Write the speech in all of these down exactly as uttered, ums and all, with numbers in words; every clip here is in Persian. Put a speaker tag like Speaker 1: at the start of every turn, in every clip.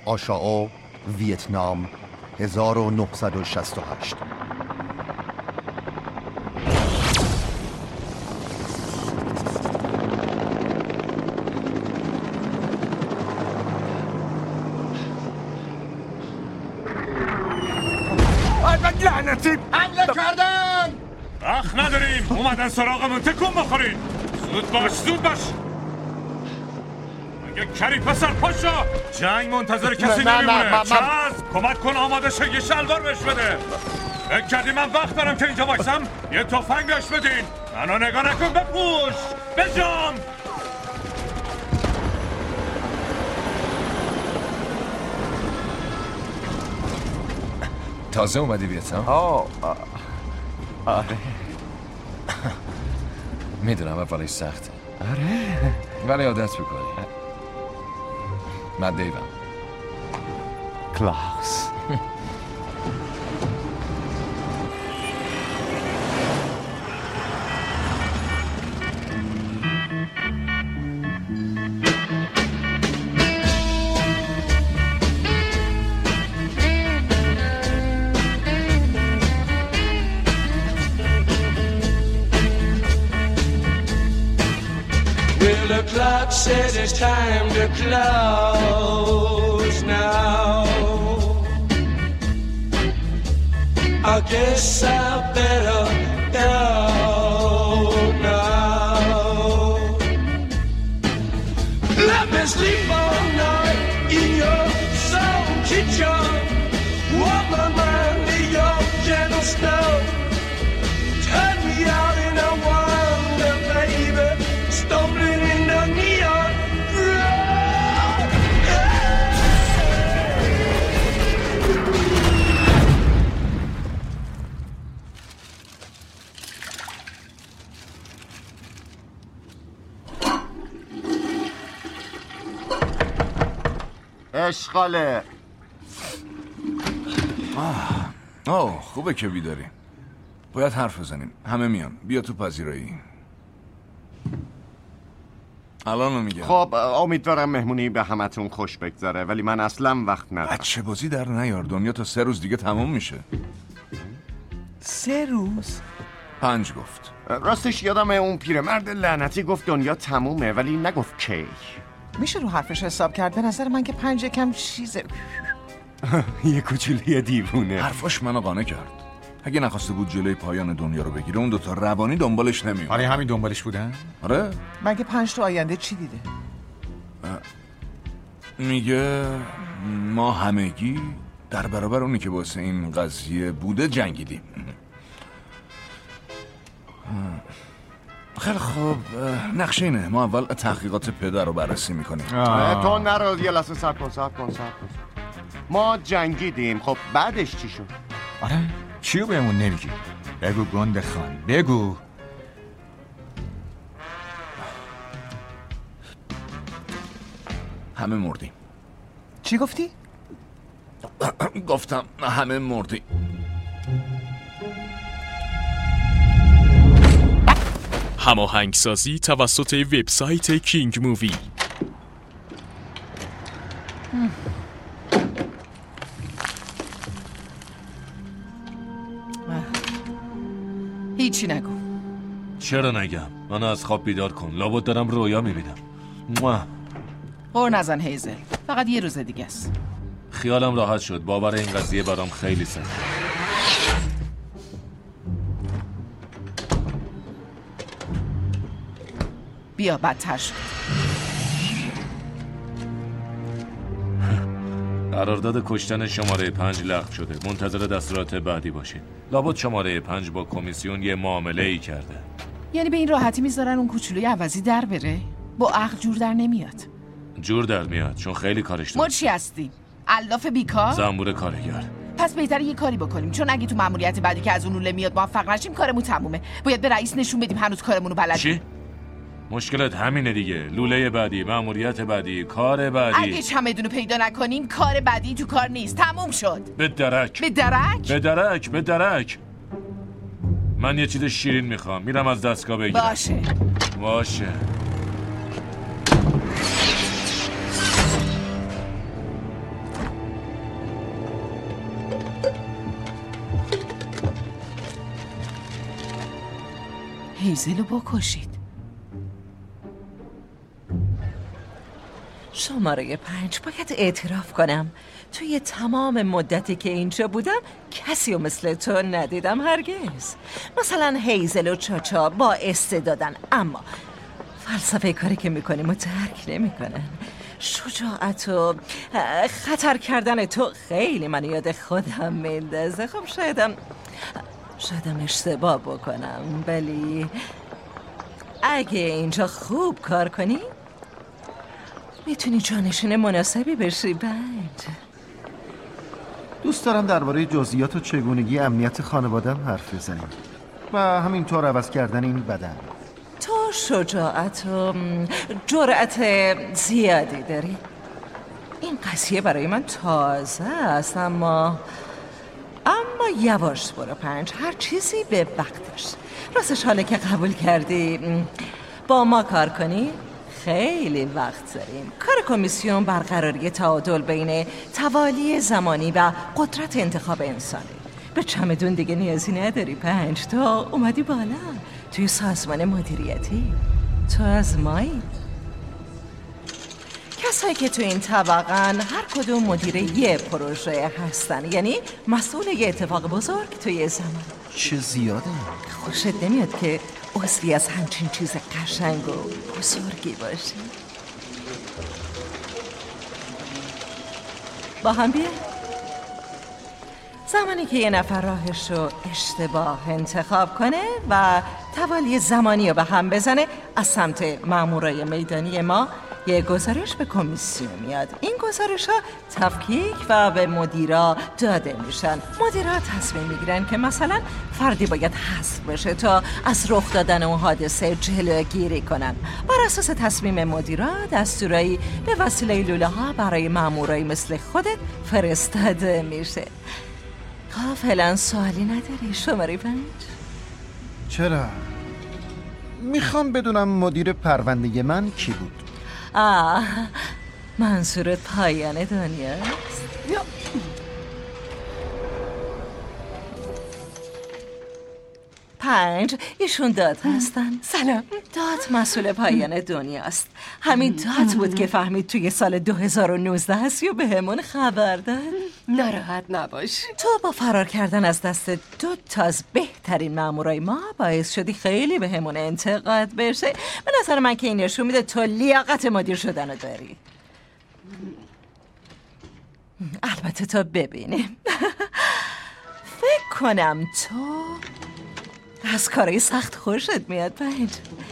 Speaker 1: آشائو، ویتنام، هزار و نهصد و شصت و هشت.
Speaker 2: لعنتی حمله کردن!
Speaker 3: وقت نداریم، اومدن سراغمون، تکون بخورین. زود باش زود باش. مگه کری پسر پاشا، جنگ منتظر کسی نمیمونه. چسب کمک کن آماده شه، یه شلوار بهش بده. فکر کردی من وقت دارم که اینجا وایسم؟ یه تفنگ بهش بدین. منو نگاه نکن، بپوش بجام.
Speaker 4: تازه اومدی ویتنام؟
Speaker 2: آه آره
Speaker 4: میدونم اولش سخته،
Speaker 2: آره
Speaker 4: ولی عادت بکنی. من دیوم.
Speaker 2: کلاس.
Speaker 5: The clock says it's time to close now. I guess I better go now. Let me sleep all night in your soul kitchen. Warm my mind in your gentle snow. Turn me out in a wonder, baby. Stumbling in the neon road.
Speaker 2: اشغاله.
Speaker 6: آه آه خوبه که بیداری. باید حرف بزنیم. همه میان. بیا تو پذیرایی. الان میگم.
Speaker 2: خب امیدوارم مهمونی به همتون خوش بگذره، ولی من اصلا وقت ندارم.
Speaker 6: بچه بازی در نیار، دنیا تا سه روز دیگه تموم میشه.
Speaker 2: سه روز؟
Speaker 6: پنج گفت.
Speaker 2: راستش یادم اون پیرمرد لعنتی گفت دنیا تمومه، ولی نگفت کی.
Speaker 7: میشه رو حرفش حساب کرد؟ به نظر من که پنج کم چیزه.
Speaker 2: یه کوچولی دیوونه.
Speaker 6: حرفاش منو قانع کرد. اگه نخواسته بود جلوی پایان دنیا رو بگیره، اون دوتا روانی دنبالش نمیومد.
Speaker 8: آره همین دنبالش بودن؟
Speaker 6: آره.
Speaker 7: مگه پنج تا آینده چی دیده؟
Speaker 6: میگه ما همگی در برابر اونی که واسه این قضیه بوده جنگیدیم. خیلی خوب، نقشه اینه. ما اول تحقیقات پدر رو بررسی میکنیم.
Speaker 2: تو نرو، یه لحظه صبر کن صبر کن صبر کن. ما جنگیدیم، خب بعدش چی شد؟
Speaker 8: آره چیو بهمون نمیگی؟ بگو گنده خان بگو.
Speaker 6: همه مردیم.
Speaker 7: چی گفتی؟
Speaker 6: گفتم همه مردیم.
Speaker 9: هماهنگسازی توسط وبسایت کینگ مووی.
Speaker 7: هیچی نگو.
Speaker 3: چرا نگم؟ منو از خواب بیدار کن، لابد دارم رویا میبینم.
Speaker 7: غر نزن هیزل، فقط یه روز دیگه است.
Speaker 3: خیالم راحت شد، باور این قضیه برام خیلی سخته.
Speaker 7: بیا بدتر شد.
Speaker 3: قرارداد کشتن شماره پنج لغو شده، منتظر دستورات بعدی باشید. لابد شماره پنج با کمیسیون یه معامله ای کرده.
Speaker 7: یعنی به این راحتی میذارن اون کوچولوی عوضی در بره؟ با عقل جور در نمیاد.
Speaker 3: جور در میاد چون خیلی کارش داره.
Speaker 7: ما چی هستیم؟ الاف بیکار؟
Speaker 3: زنبور کارگر.
Speaker 7: پس بهتره یه کاری بکنیم، چون اگه تو ماموریت بعدی که از اون لوله میاد موفق نشیم کارمون تمومه. باید به رئیس نشون بدیم هنوز کارمونو بلدیم.
Speaker 3: چی؟ مشکلت همینه دیگه. لوله بعدی، ماموریت بعدی، کار بعدی.
Speaker 7: اگه چمدونو پیدا نکنیم کار بعدی تو کار نیست. تموم شد.
Speaker 3: به درک.
Speaker 7: به درک؟
Speaker 3: به درک، به درک. من یه چیز شیرین میخوام، میرم از دستگاه بگیرم.
Speaker 7: باشه
Speaker 3: باشه.
Speaker 7: هیزلو بکشید.
Speaker 10: شماره پنج، باید اعتراف کنم توی تمام مدتی که اینجا بودم کسی و مثل تو ندیدم هرگز. مثلا هیزل و چاچا با استعدادن، اما فلسفه کاری که میکنیم و درک نمیکنن. شجاعت و خطر کردن تو خیلی من یاد خودم میندازه. خب شایدم شایدم اشتباه بکنم، ولی اگه اینجا خوب کار کنی میتونی جانشین مناسبی بشی. بند
Speaker 1: دوست دارم درباره جزئیات و چگونگی امنیت خانوادم حرف بزنیم و همینطور عوض کردن این بدن.
Speaker 10: تو شجاعت و جرأت زیادی داری. این قضیه برای من تازه است، اما اما یواش برو پنج، هر چیزی به وقتش. راستش حاله که قبول کردی با ما کار کنی خیلی وقت داریم. کار کمیسیون برقراری تعادل بین توالی زمانی و قدرت انتخاب انسانی. به چمدون دیگه نیازی نداری پنج، تو اومدی بالا توی سازمان مدیریتی. تو از مایی. کسایی که تو این طبقن هر کدوم مدیر یه پروژه هستن، یعنی مسئول یه اتفاق بزرگ توی زمان.
Speaker 1: چه زیاده.
Speaker 10: خوشت نمیاد که عضوی از همچین چیز قشنگ و بزرگی باشی؟ با هم بیا. زمانی که یه نفر راهش رو اشتباه انتخاب کنه و توالی زمانی رو به هم بزنه، از سمت مامورای میدانی ما یه گزارش به کمیسیون میاد. این گزارش ها تفکیک و به مدیرا داده میشن. مدیرا تصمیم میگیرن که مثلا فردی باید حذف بشه تا از رخ دادن اون حادثه جلوگیری کنن. بر اساس تصمیم مدیرا دستورایی به وسیله لوله ها برای مامورایی مثل خودت فرستاده میشه. خب فعلا سوالی نداری شماره پنج؟
Speaker 1: چرا؟ میخوام بدونم مدیر پرونده من کی بود.
Speaker 10: آه، منظورت پایان دنیاست؟ پنج، ایشون داد هستن.
Speaker 7: سلام.
Speaker 10: داد مسئول پایان دنیاست. همین داد بود که فهمید توی سال دو هزار و نوزده هستی و به همون خبر داد.
Speaker 7: ناراحت نباش.
Speaker 10: تو با فرار کردن از دست دو تا از بهترین مامورای ما باعث شدی خیلی به همون انتقاد بشه. به نظر من که این نشون میده تو لیاقت مدیر شدن رو داری. البته تا ببینیم. فکر کنم تو از کارهای سخت خوشت میاد پنج.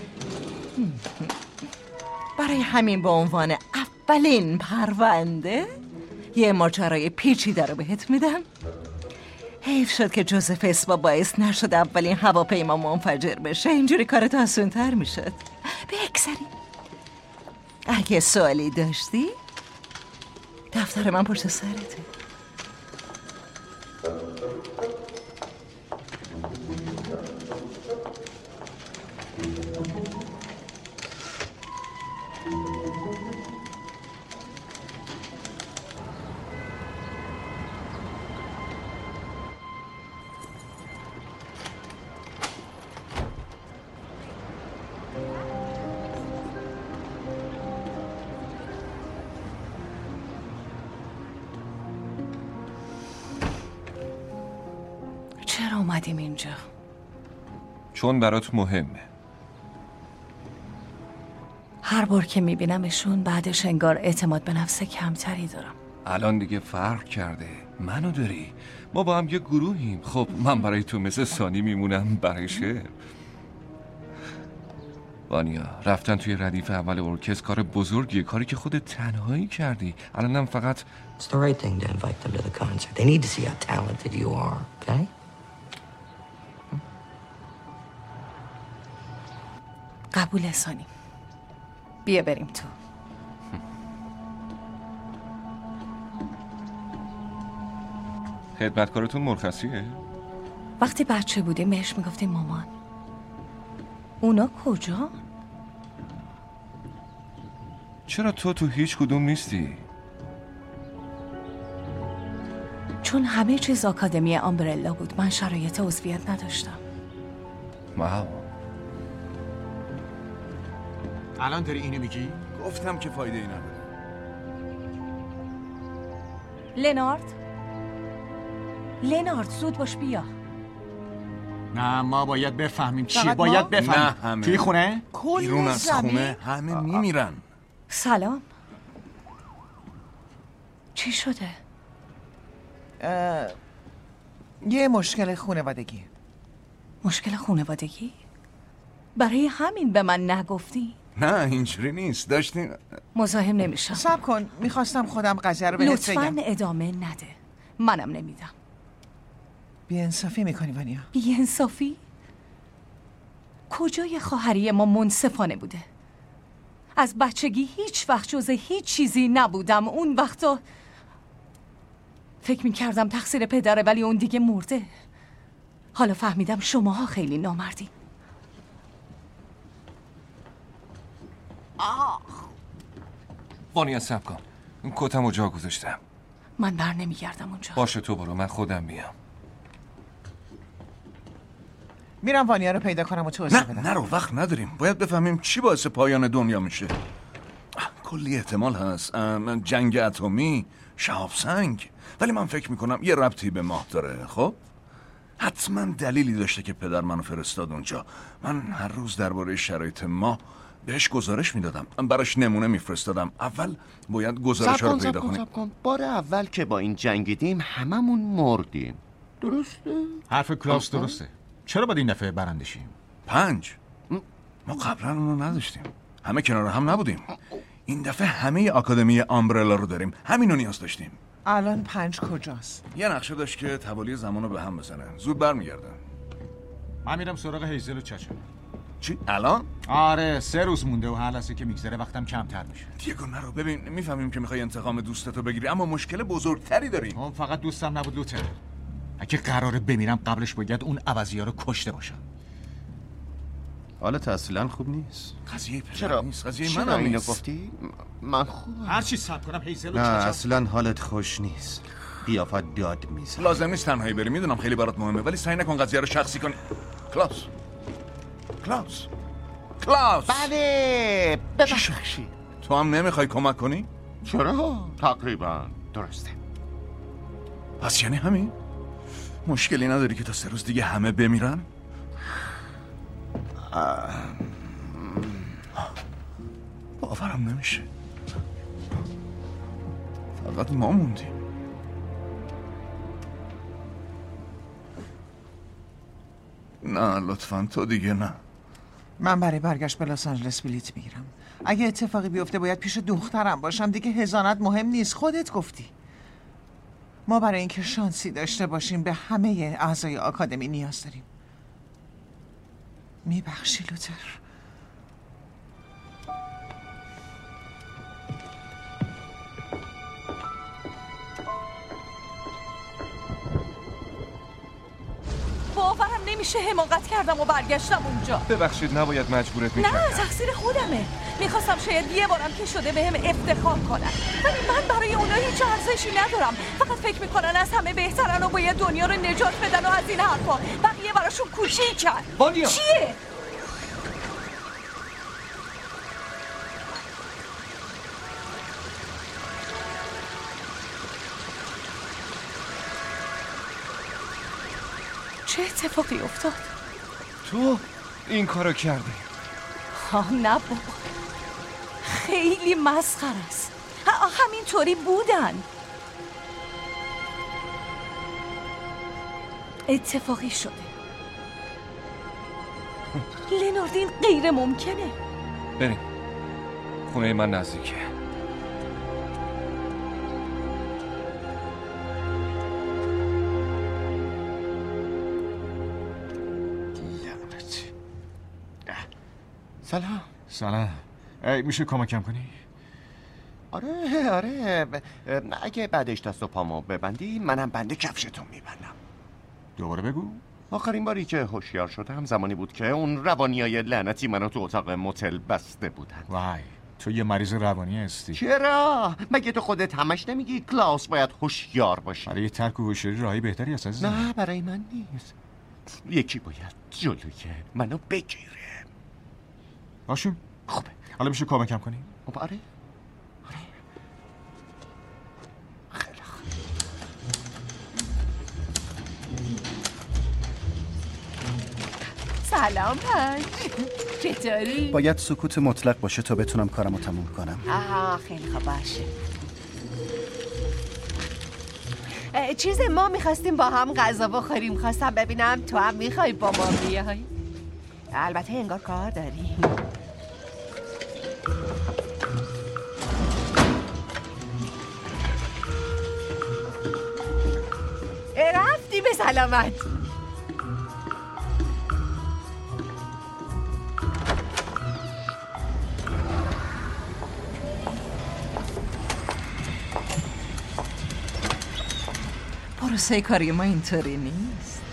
Speaker 10: برای همین به عنوان اولین پرونده یه ماجرای پیچیده رو بهت میدم. حیف شد که جوزف اسبا باعث نشد اولین هواپیما منفجر بشه. اینجوری کارت آسون‌تر میشد. بگذاریم. اگه سوالی داشتی دفتر من پشت سرته.
Speaker 7: چرا اومدیم اینجا؟
Speaker 6: چون برات مهمه.
Speaker 7: هر بار که میبینمشون بعدش انگار اعتماد به نفس کمتری دارم.
Speaker 6: الان دیگه فرق کرده. منو داری. ما با هم یه گروهیم. خب من برای تو مثل سانی میمونم برای شعر. وانیا، رفتن توی ردیف اول ارکستر کار بزرگیه، کاری که خودت تنهایی کردی. الانم فقط
Speaker 11: It's the right thing to invite them to the concert. They need to see how talented you are, okay?
Speaker 7: قبول سانی. بیا بریم تو.
Speaker 6: خدمتکارتون مرخصیه؟
Speaker 7: وقتی بچه بودیم بهش میگفتیم مامان. اونا کجا؟
Speaker 6: چرا تو تو هیچ کدوم نیستی؟
Speaker 7: چون همه چیز آکادمی آمبرلا بود. من شرایط عضویت نداشتم.
Speaker 6: واو.
Speaker 8: الان داری اینو میگی؟
Speaker 6: گفتم که فایده ای نداره.
Speaker 12: لنارد لنارد زود باش بیا.
Speaker 8: نه ما باید بفهمیم چیه.
Speaker 10: فقط
Speaker 8: باید
Speaker 10: ما؟
Speaker 8: بفهمیم.
Speaker 6: نه همه.
Speaker 8: توی خونه؟
Speaker 6: بیرون از
Speaker 10: زمین؟
Speaker 6: خونه همه میمیرن.
Speaker 12: سلام. چی شده؟
Speaker 10: اه، یه مشکل خانوادگی.
Speaker 12: مشکل خانوادگی؟ برای همین به من نگفتی؟
Speaker 6: نه اینجوری نیست. داشتین
Speaker 12: مزاحم نمیشم.
Speaker 10: صبر کن، میخواستم خودم قضیه رو بهت
Speaker 12: لطفاً
Speaker 10: بگم.
Speaker 12: ادامه نده. منم نمیدم.
Speaker 10: بی‌انصافی میکنی وانیا.
Speaker 12: بی‌انصافی؟ کجای خواهری ما منصفانه بوده؟ از بچگی هیچ وقت جز هیچ چیزی نبودم. اون وقتا فکر میکردم تقصیر پدره ولی اون دیگه مرده. حالا فهمیدم شماها خیلی نامردی.
Speaker 6: وانیا صبر کن. اون کتم رو جا گذاشتم.
Speaker 12: من بر نمیگردم اونجا.
Speaker 6: باشه تو برو، من خودم میام.
Speaker 10: میرم وانیا رو پیدا کنم و توضیح
Speaker 6: نه
Speaker 10: بدم.
Speaker 6: نرو، وقت نداریم. باید بفهمیم چی باعث پایان دنیا میشه. کلی احتمال هست. ام، جنگ اتمی، شهاب سنگ. ولی من فکر میکنم یه ربطی به ماه داره. خب حتما دلیلی داشته که پدر منو فرستاد اونجا. من هر روز درباره شرایط ماه بهش گزارش میدادم. براش نمونه میفرستادم. اول باید گزارش رو پیدا کنیم.
Speaker 2: کن. بار اول که با این جنگیدیم هممون مردیم. درسته؟
Speaker 8: حرف کلاس درسته. چرا باید این دفعه برنده شیم؟
Speaker 6: پنج. ما قبلا اونو نداشتیم. همه کنار هم نبودیم. این دفعه همه آکادمی آمبرلا رو داریم. همینو نیاز داشتیم.
Speaker 10: الان پنج کجاست؟
Speaker 6: یه نقشه داشت که توالی زمانو به هم بزنه. زود برمیگردن.
Speaker 8: من میرم سراغ هیزل و چچا.
Speaker 6: چی؟ الان؟
Speaker 8: آره سه روز مونده و هر لحظه که میگذره وقتم کمتر میشه.
Speaker 6: دیگو نرو. ببین میفهمیم که میخوای انتقام دوستتو بگیری، اما مشکل بزرگتری داریم.
Speaker 8: اون فقط دوستم نبود لوتر. اگه قراره بمیرم قبلش باید اون عوضی‌ها رو کشته باشم.
Speaker 1: حالت اصلا خوب نیست.
Speaker 6: قضیه پدر
Speaker 2: چرا؟
Speaker 6: نیست. قضیه
Speaker 2: چرا
Speaker 6: من
Speaker 2: اینو
Speaker 6: نیست.
Speaker 2: گفتی؟ من خوب.
Speaker 8: هر چی صبر کنم هیزل و
Speaker 1: نه
Speaker 8: چچا.
Speaker 1: اصلا حالت خوش نیست. قیافت داد میزن.
Speaker 6: لازم نیست تنهایی بری. میدونم خیلی برات مهمه ولی سعی نکن قضیه رو شخصی کنی. کلاس. کلاس. کلاس.
Speaker 2: بله ببخشید.
Speaker 6: تو هم نمیخوای کمک کنی؟
Speaker 2: چرا؟ تقریبا درسته.
Speaker 6: پس یعنی همین؟ مشکلی نداری که تا سه روز دیگه همه بمیرن؟ باورم نمیشه. فقط ما موندیم. نه لطفاً تو دیگه نه.
Speaker 10: من برای برگشت به لس آنجلس بلیط میگیرم. اگه اتفاقی بیفته باید پیش دخترم باشم. دیگه هزانت مهم نیست. خودت گفتی. ما برای اینکه شانسی داشته باشیم به همه اعضای آکادمی نیاز داریم. میبخشی لوتر؟
Speaker 12: باورم نمیشه حماقت کردم و برگشتم اونجا.
Speaker 6: ببخشید نباید مجبورت
Speaker 12: نه
Speaker 6: میکردم.
Speaker 12: تقصیر خودمه. میخواستم شاید یه بارم که شده بهم افتخار کنن ولی من برای اونا هیچ ارزشی ندارم. فقط فکر میکنن از همه بهترن و باید دنیا رو نجات بدن و از این حرفا. بقیه براشون کوچیکن.
Speaker 6: وانیا.
Speaker 12: چیه؟ چه اتفاقی افتاد؟
Speaker 6: تو این کارو کردی.
Speaker 12: ها نه بابا خیلی مسخره است. همینطوری بودن. اتفاقی شده. لناردین غیر ممکنه.
Speaker 6: بریم. خونه من نزدیکه.
Speaker 2: سلام.
Speaker 8: سلام. ای میشه کمکم کنی؟
Speaker 2: آره آره ب- اگه بعدش دست و پامو ببندی منم بند کفشتون میبندم.
Speaker 8: دوباره بگو.
Speaker 2: آخرین باری که هوشیار شدم زمانی بود که اون روانیای لعنتی منو تو اتاق موتل بسته بودن.
Speaker 8: وای تو یه مریض روانی هستی.
Speaker 2: چرا؟ مگه تو خودت همش نمیگی کلاس باید هوشیار باشی؟
Speaker 8: برای ترک و هوشیاری راهی بهتری هست عزیزم.
Speaker 2: نه برای من نیست. یکی باید جلوی منو بگیره.
Speaker 8: باشیم.
Speaker 2: خوبه
Speaker 8: حالا میشه کمکم کنی؟
Speaker 2: خب آره.
Speaker 7: سلام پنج، چطوری؟
Speaker 1: باید سکوت مطلق باشه تا بتونم کارمو تموم کنم.
Speaker 7: آها خیلی خوب باشه.
Speaker 13: چیز ما میخواستیم با هم غذا بخوریم، خواستم ببینم تو هم میخوای با ما بیای. البته انگار کار داری. رفتی به سلامت.
Speaker 10: پروسه کاری ما اینطوری نیست.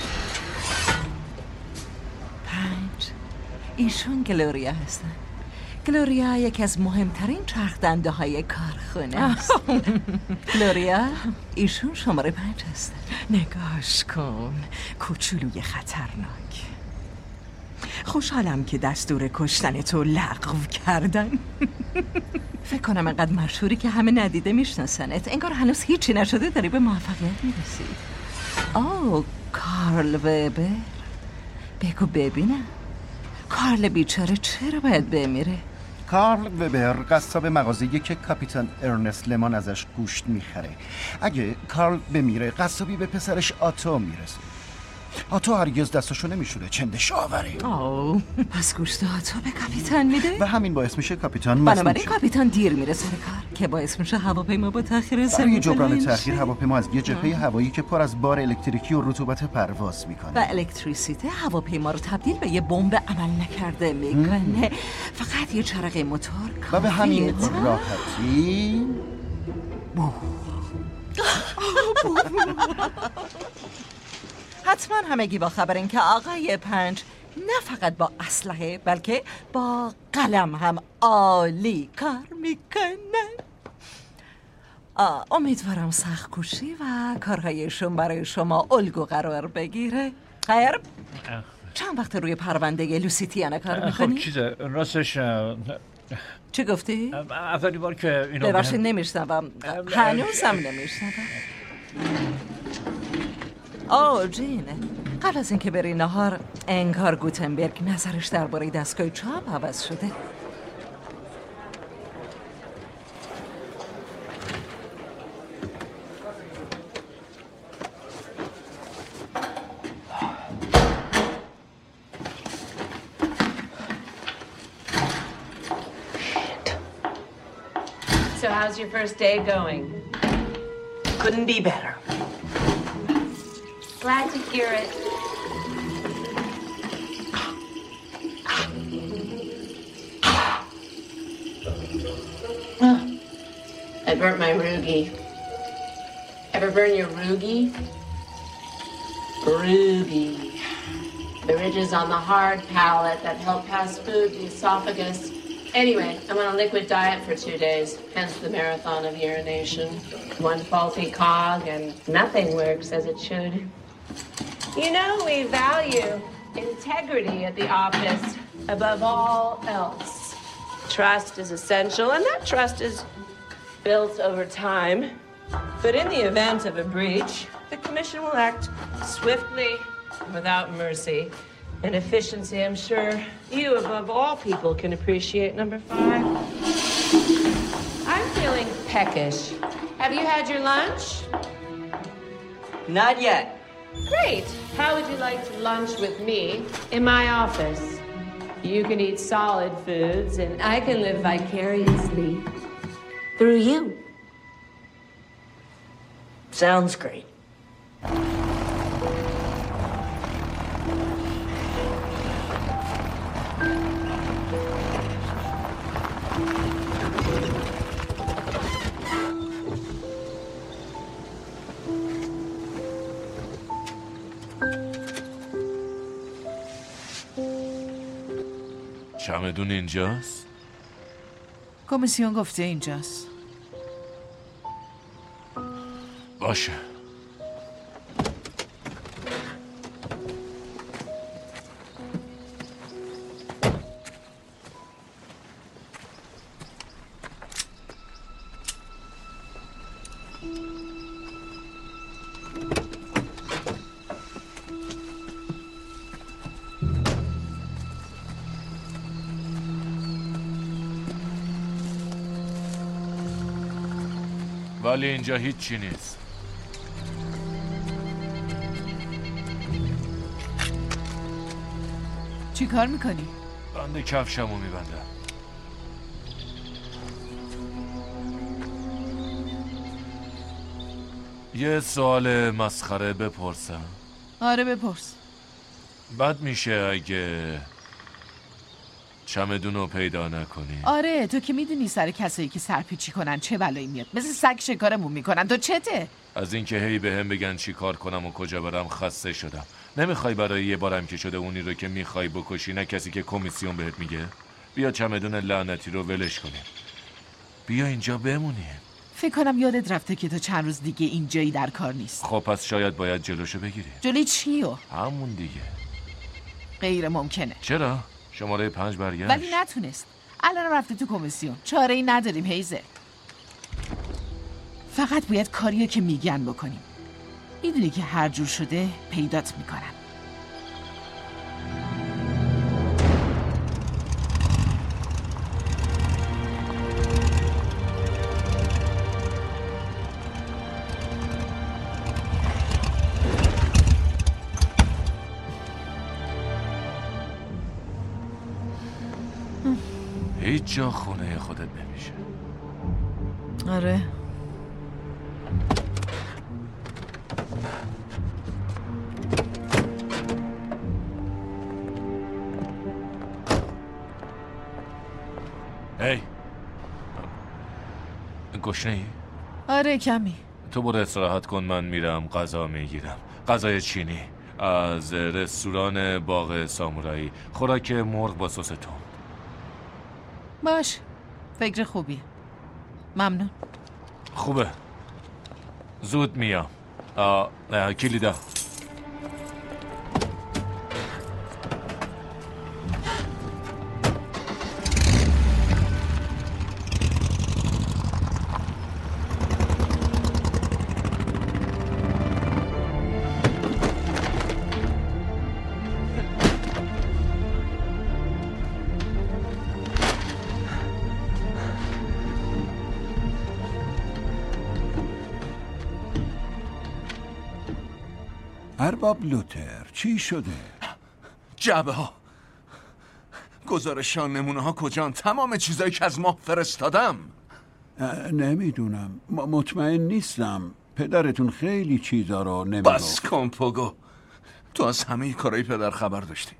Speaker 10: پنج، ایشون گلوریا هستن. گلوریا یکی از مهمترین چرخ دنده های کارخونه است. گلوریا، ایشون شماره پنج هستن.
Speaker 14: نگاش کن، کوچولوی خطرناک. خوشحالم که دستور کشتن تو لغو کردن.
Speaker 10: فکر کنم انقدر مشهوری که همه ندیده میشناسنت. انگار هنوز هیچی نشده داری به موفقیت میرسی. آه، کارل وبر. بگو ببینم کارل بیچاره چرا باید بمیره؟
Speaker 1: کارل وبر قصاب مغازه‌ای که کاپیتان ارنست لمان ازش گوشت میخره. اگه کارل بمیره قصابی به پسرش آتو میرسه. آتو هرگز دستاشو نمیشوره، چندش آوره.
Speaker 10: آه، پس گوشت آتو به کاپیتان میده؟
Speaker 1: و همین باعث میشه کاپیتان مسموم شه.
Speaker 10: بنابراین کاپیتان دیر میره سر کار که باعث میشه هواپیما با تأخیر زمین
Speaker 1: برای جبران تأخیر هواپیما از یه جبهه هوایی که پر از بار الکتریکی و رطوبت پرواز میکنه
Speaker 10: و الکتریسیته هواپیما رو تبدیل به یه بمب عمل نکرده میکنه. فقط یه چرخ موتور کافیه.
Speaker 1: و به همین راحتی
Speaker 10: حتما همگی با خبرین که آقای پنج نه فقط با اسلحه بلکه با قلم هم عالی کار میکنه. امیدوارم سخت کوشی و کارهایشون برای شما الگو قرار بگیره. خیر؟ چند وقت روی پرونده لوسیتیانا کار میکنی؟
Speaker 15: خب چیزه راستش
Speaker 10: چی گفتی؟
Speaker 15: اولی بار که اینو
Speaker 10: ببخشید نمیشنوم. هنوزم نمیشنوم. آه جینه، قبل از اینکه بری نهار انگار گوتنبرگ نظرش درباره دستگاه چاپ عوض شده.
Speaker 16: So how's your first day going?
Speaker 11: Couldn't be better.
Speaker 16: Glad to hear it. Oh, I burnt my Rugi. Ever burn your Rugi? Rugi. The ridges on the hard palate that help pass food to the esophagus. Anyway, I'm on a liquid diet for two days, hence the marathon of urination. One faulty cog and nothing works as it should. You know, we value integrity at the office above all else. Trust is essential, and that trust is built over time. But in the event of a breach, the commission will act swiftly and without mercy. And efficiency, I'm sure you, above all people, can appreciate. Number five. I'm feeling peckish. Have you had your lunch?
Speaker 11: Not yet.
Speaker 16: Great. How would you like to lunch with me in my office? You can eat solid foods, and I can live vicariously through you.
Speaker 11: Sounds great.
Speaker 3: چمدون اینجاست؟
Speaker 7: کمیسیون گفته اینجاست.
Speaker 3: باشه.
Speaker 17: ولی اینجا هیچی نیست.
Speaker 7: چی کار میکنی؟
Speaker 17: بنده کفشمو میبندم. یه سوال مسخره بپرسم؟
Speaker 7: آره بپرس.
Speaker 17: بد میشه اگه چمدونو پیدا نکنی؟
Speaker 7: آره تو که میدونی سر کسایی که سرپیچی کنن چه بلایی میاد. مثل سگ شکارمون میکنن. تو چته؟
Speaker 17: از اینکه هی به هم بگن چی کار کنم و کجا برم خسته شدم. نمیخوای برای یه بارم که شده اونی رو که میخوای بکشی، نه کسی که کمیسیون بهت میگه؟ بیا چمدون لعنتی رو ولش کنیم. بیا اینجا بمونیم.
Speaker 7: فکر کنم یادت رفته که تو چند روز دیگه اینجایی در کار نیست.
Speaker 17: خب پس شاید باید جلوشو بگیری.
Speaker 7: جلوی چیو؟
Speaker 17: همون دیگه.
Speaker 7: غیر ممکنه.
Speaker 17: چرا؟ شماره پنج برگشت.
Speaker 7: ولی نتونست. الان رفته تو کمیسیون. چاره ای نداریم هیزل. فقط باید کاریو که میگن بکنیم. میدونی که هر جور شده پیدات میکنن.
Speaker 17: هیچ جا خونه خودت نمیشه.
Speaker 7: آره.
Speaker 17: هی گشنه ای؟
Speaker 7: آره کمی.
Speaker 17: تو برو استراحت کن، من میرم غذا میگیرم. غذای چینی از رستوران باغ سامورایی، خوراک مرغ با سس تند.
Speaker 7: باش، فکر خوبیه. ممنون.
Speaker 17: خوبه، زود میام. کلیدا.
Speaker 18: ارباب لوتر چی شده؟
Speaker 6: جعبه ها، گزارش ها، نمونه ها کجان؟ تمام چیزایی که از ماه فرستادم.
Speaker 18: نمیدونم، مطمئن نیستم. پدرتون خیلی چیزا رو نمیگفت.
Speaker 6: بس کن پوگو، تو از همه کارهای پدر خبر داشتی.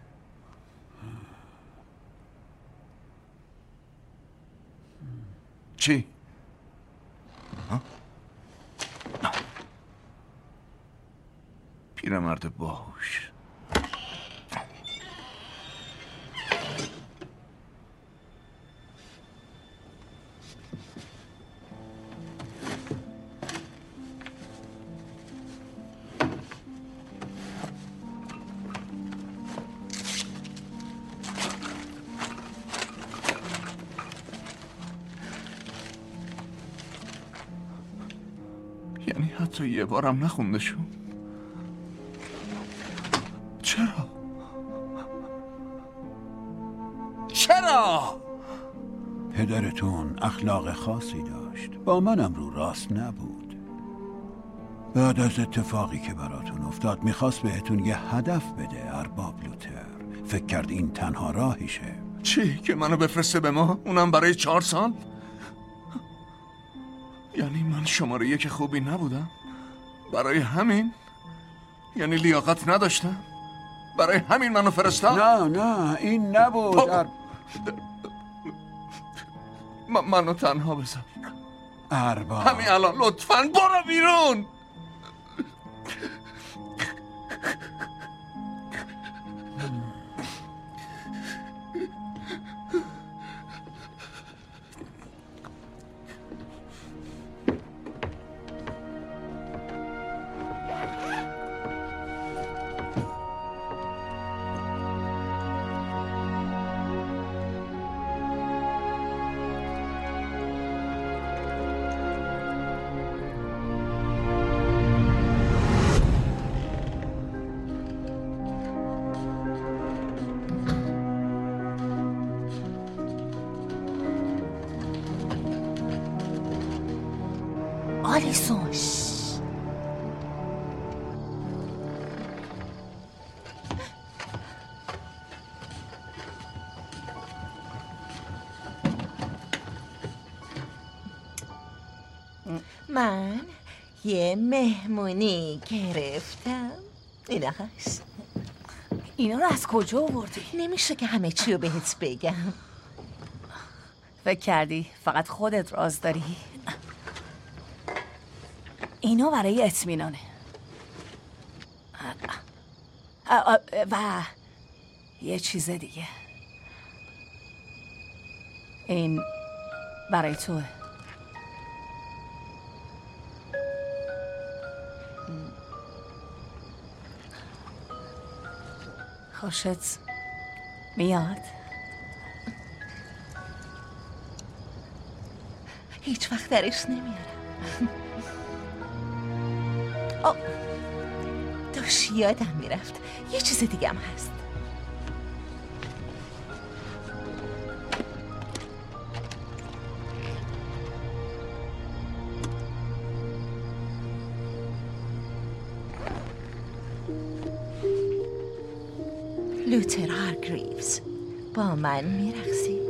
Speaker 6: چی؟ ها؟ پیرمرد باهوش. یعنی حتی یه بارم نخونده شو؟ چرا؟ چرا؟
Speaker 18: پدرتون اخلاق خاصی داشت، با منم رو راست نبود. بعد از اتفاقی که براتون افتاد میخواست بهتون یه هدف بده. ارباب لوتر فکر کرد این تنها راهیشه.
Speaker 6: چی؟ که منو بفرسته به ما؟ اونم برای چهار سال؟ یعنی من شماره یک خوبی نبودم؟ برای همین؟ یعنی لیاقت نداشتم؟ برای همین منو فرستاد؟
Speaker 18: نه نه این نبود. ار...
Speaker 6: من منو تنها بذار.
Speaker 18: ارباب
Speaker 6: همین الان لطفاً برو بیرون.
Speaker 10: آلیسون. من یه مهمونی گرفتم. اینا هست.
Speaker 12: اینا رو از کجا آوردی؟
Speaker 10: نمیشه که همه چی رو بهت بگم.
Speaker 12: فکر کردی فقط خودت راز داری؟ اینا برای اطمینانه. و یه چیز دیگه. این برای توه. خوشت میاد؟
Speaker 10: هیچ وقت درش نمیارم. آه داشت یادم میرفت یه چیز دیگه هم هست. لوتر هارگریوز با من میرقصی؟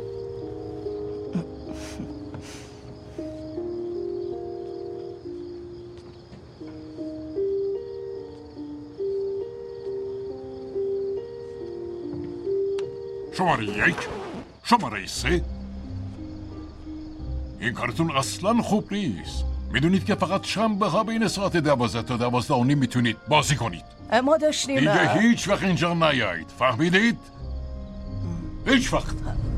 Speaker 19: شماره یک، شماره سه. این کارتون اصلا خوب نیست. میدونید که فقط شنبه ها بین ساعت دوازده تا دوازده و نیم میتونید بازی کنید.
Speaker 12: ما داشتیم
Speaker 19: دیگه هیچ وقت اینجا نیایید. فهمیدید؟ هیچ وقت.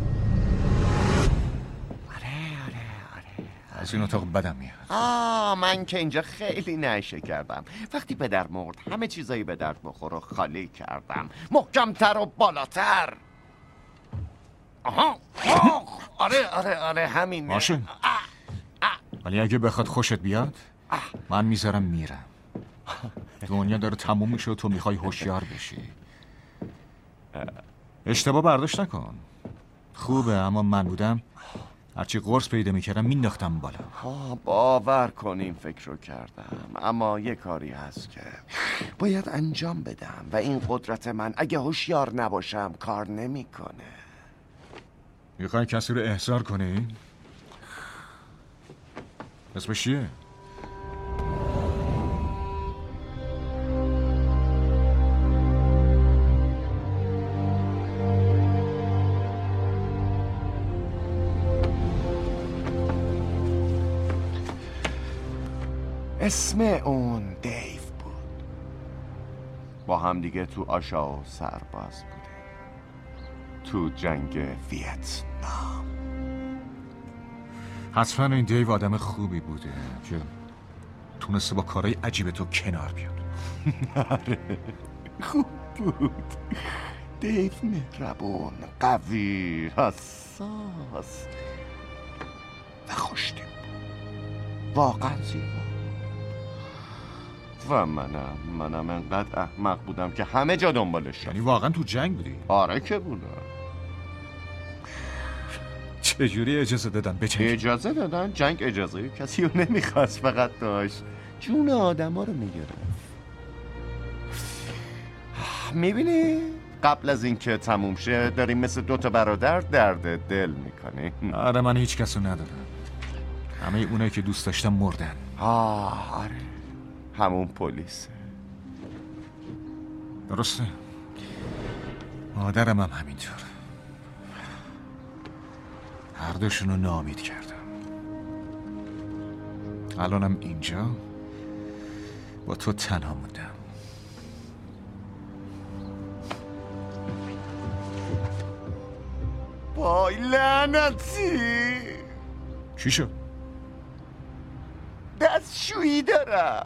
Speaker 8: از این اتاق بدم میاد.
Speaker 2: آه من که اینجا خیلی نشه کردم. وقتی پدر مرد همه چیزایی به درد بخور و خالی کردم. محکمتر و بالاتر. آها آه. آره آره آره همین.
Speaker 8: ماشین ولی اگه بخواد خوشت بیاد من میذارم میرم. دنیا داره تموم میشه و تو میخوای هوشیار بشی. اشتباه برداشت نکن. خوبه اما من بودم هرچی قرص پیدا میکردم مینداختم بالا.
Speaker 2: آه باور کن این فکر رو کردم، اما یه کاری هست که باید انجام بدم و این قدرت من اگه هوشیار نباشم کار نمیکنه.
Speaker 8: میخوای کسی رو احضار کنی؟ اسمش چیه؟
Speaker 2: اسم اون دیو بود. با هم دیگه تو آشا و سرباز بوده، تو جنگ ویتنام.
Speaker 8: حتما این دیو آدم خوبی بوده که تونسته با کارهای عجیب تو کنار بیاد.
Speaker 2: آره خوب بود. دیو مهربون، قوی، حساس و خوشتیپ، واقعا زیبا. و منم منم انقدر احمق بودم که همه جا دنبالش.
Speaker 8: یعنی واقعا تو جنگ بودی؟
Speaker 2: آره که بودم.
Speaker 8: چجوری اجازه دادن بجنگ؟
Speaker 2: اجازه دادن؟ جنگ اجازه کسی رو نمیخواست، فقط داشت جون آدم ها رو میگرفت. میبینی؟ قبل از اینکه تموم شه داریم مثل دوتا برادر درد دل میکنیم.
Speaker 8: آره من هیچ کسو ندارم. همه اونایی که دوست داشتم مردن.
Speaker 2: آه آره همون پلیس.
Speaker 8: درسته. مادرم هم همینطور. هر دوشونو ناامید کردم. الانم اینجا با تو تنها موندم.
Speaker 2: وای لعنتی.
Speaker 8: چی شد؟
Speaker 2: دستشویی دارم.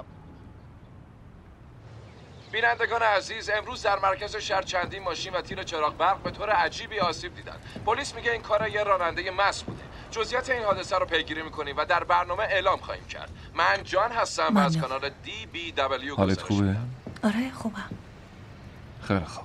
Speaker 4: بینندگان عزیز، امروز در مرکز شهر چندین ماشین و تیر چراغ برق به طور عجیبی آسیب دیدن. پلیس میگه این کار یه راننده مست بوده. جزئیات این حادثه رو پیگیری میکنیم و در برنامه اعلام خواهیم کرد. من جان هستم و از کانال دی بی دبلیو حالت خوبه؟
Speaker 10: آره خوبم.
Speaker 4: خیلی خوب.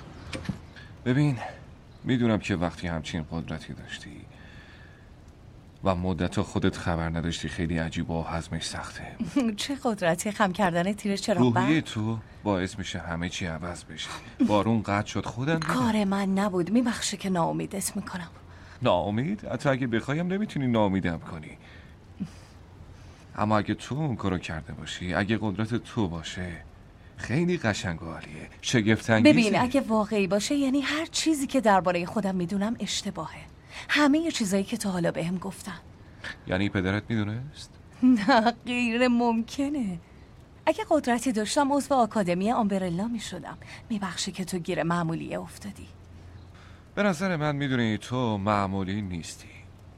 Speaker 4: ببین، میدونم که وقتی همچین قدرتی داشتی
Speaker 6: و مدت خودت خبر نداشتی خیلی عجیب و هضمش سخته.
Speaker 12: چه قدرتی خم کردن تیر چراغ برق؟
Speaker 6: روحیه تو باعث میشه همه چی عوض بشه. بارون قطع شد خودم
Speaker 12: کار من نبود، میبخشه که ناامیدت میکنم.
Speaker 6: ناامید؟ حتی اگه بخوایم نمیتونی ناامیدم کنی. اما اگه تو اون کارو کرده باشی، اگه قدرت تو باشه، خیلی قشنگ و عالیه، شگفت انگیزه.
Speaker 12: ببین اگه واقعی باشه یعنی هر چیزی که درباره خودم میدونم اشتباهه. همه چیزایی که تا حالا بهم گفتن.
Speaker 6: یعنی پدرت میدونست؟
Speaker 12: نه غیر ممکنه. اگه قدرتی داشتم عضو آکادمی آمبرلا میشدم. میبخشی که تو گیر معمولیه افتادی.
Speaker 6: به نظر من میدونی تو معمولی نیستی.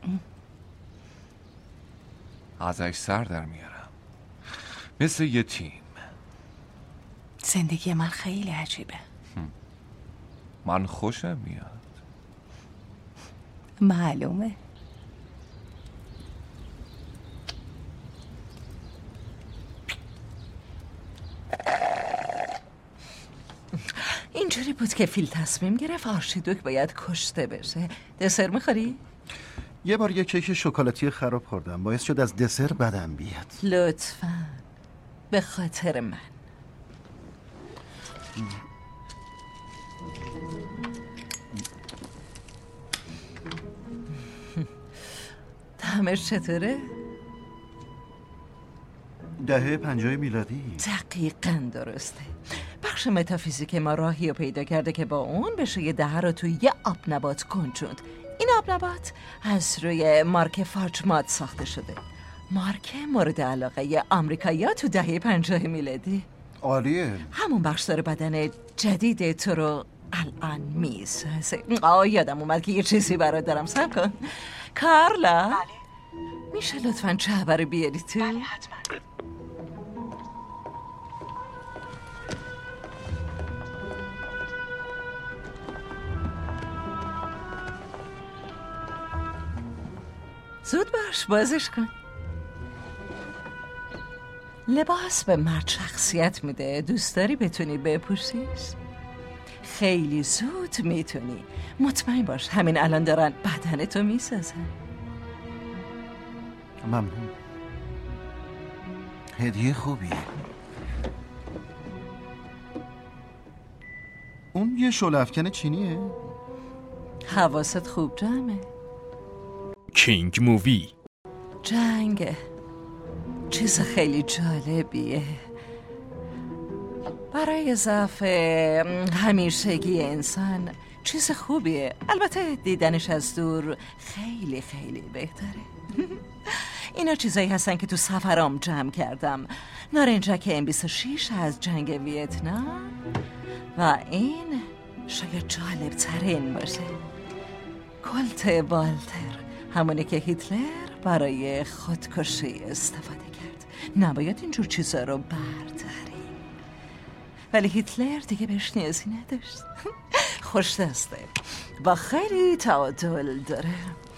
Speaker 6: ازش سر در میارم، مثل یه تیم.
Speaker 12: زندگی من خیلی عجیبه.
Speaker 6: من خوشم میاد.
Speaker 12: معلومه. اینجوری بود که فیل تصمیم گرفت آرشیدوک باید کشته بشه. دسر میخوری؟
Speaker 1: یه بار یه کیک شکلاتی خراب خوردم، باعث شد از دسر بدم بیاد.
Speaker 10: لطفاً به خاطر من. تعمش چطوره؟
Speaker 1: دهه پنجاه میلادی.
Speaker 10: دقیقاً درسته. بخش متافیزیک ما راهی رو پیدا کرده که با اون بشه یه دهه رو توی یه آب نبات کنچوند. این آب نبات از روی مارک فارچمات ساخته شده. مارک مورد علاقه آمریکایی‌ها تو دهه پنجاه میلادی.
Speaker 1: عالیه.
Speaker 10: همون بخشدار بدن جدید تو رو الان میسازه. آه یادم اومد که یه چیزی برات دارم. صبر کن. کارلا میشه لطفاً چهبه رو بیاری تو؟ بله حتما. زود باش بازش کن. لباس به مرد شخصیت میده. دوست داری بتونی بپوشیش؟ خیلی زود میتونی. مطمئن باش همین الان دارن بدنتو میسازن.
Speaker 1: ممنون. هدیه خوبیه. اون یه شعله افکن چینیه؟
Speaker 10: حواست خوب جمعه.
Speaker 9: کینگ مووی.
Speaker 10: جنگ چیز خیلی جالبیه. برای ضعف همیشگی انسان چیز خوبیه. البته دیدنش از دور خیلی خیلی بهتره. اینا چیزایی هستن که تو سفرام جمع کردم. نارنجک ام بیست و شش از جنگ ویتنام و این شاید جالب ترین باشه. کلت والتر، همونی که هیتلر برای خودکشی استفاده کرد. نباید اینجور چیزا رو برداریم، ولی هیتلر دیگه بهش نیازی نداشت. خوش دسته و خیلی تعادل داره.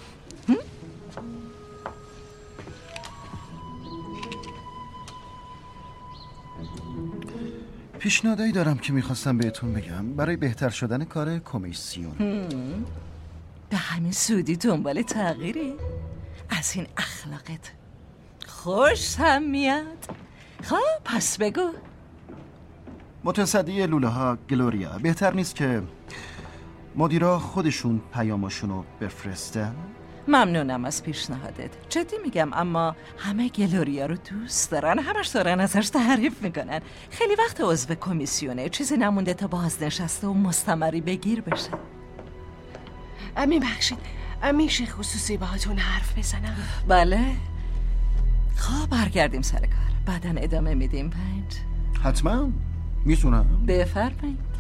Speaker 1: پیشنهادایی دارم که میخواستم بهتون بگم برای بهتر شدن کار کمیسیون.
Speaker 10: به همین سودی دنبال تغییری؟ از این اخلاقت خوش هم میاد. خب پس بگو.
Speaker 1: متصدی لوله ها گلوریا، بهتر نیست که مدیرا خودشون پیاماشونو بفرستن؟
Speaker 10: ممنونم از پیشنهادت. جدی میگم، اما همه گلوریا رو دوست دارن، همش دارن ازش تعریف میکنن. خیلی وقت عضو کمیسیونه، چیزی نمونده تا بازنشسته و مستمری بگیر بشه.
Speaker 13: میبخشید، میشه خصوصی باهاتون حرف بزنم؟
Speaker 10: بله. خب برگردیم سر کار، بعدن ادامه میدیم. پنج
Speaker 1: حتما میتونم.
Speaker 10: بفرمایید.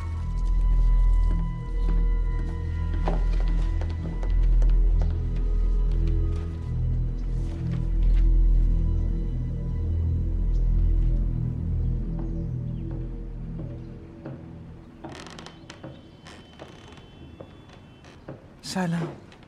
Speaker 20: سلام.